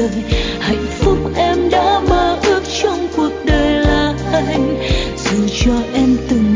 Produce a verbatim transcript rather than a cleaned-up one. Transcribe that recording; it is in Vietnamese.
đời. Hạnh phúc em đã mơ ước trong cuộc đời là anh, dù cho em từng